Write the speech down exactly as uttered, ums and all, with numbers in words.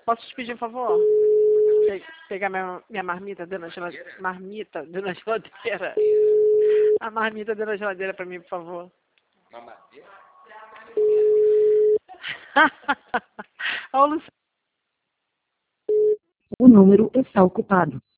Posso te pedir um favor? Pe pegar minha, minha marmita dentro da geladeira. Marmita dentro da geladeira. A marmita dentro da geladeira pra mim, por favor. Mamadeira? Ô, Luciano. O número está ocupado.